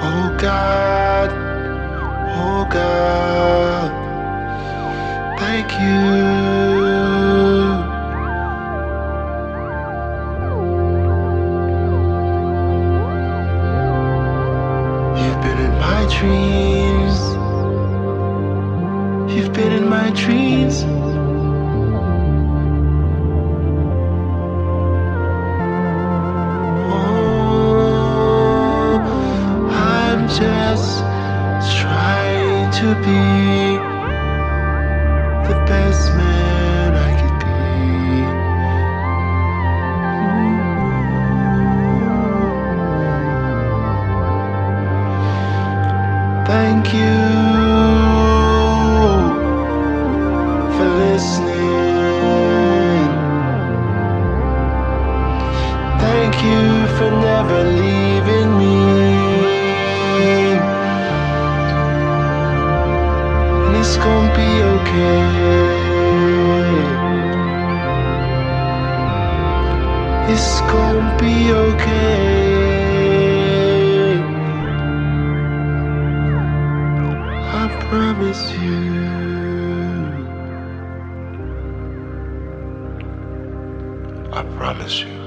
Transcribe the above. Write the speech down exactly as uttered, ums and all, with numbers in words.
Oh God, oh God, thank you. You've been in my dreams. You've been in my dreams. Oh, I'm just trying to be the best man I could be. Thank you for listening. Thank you for never leaving me. And it's gonna be okay. It's gonna be okay. I promise you. I promise you.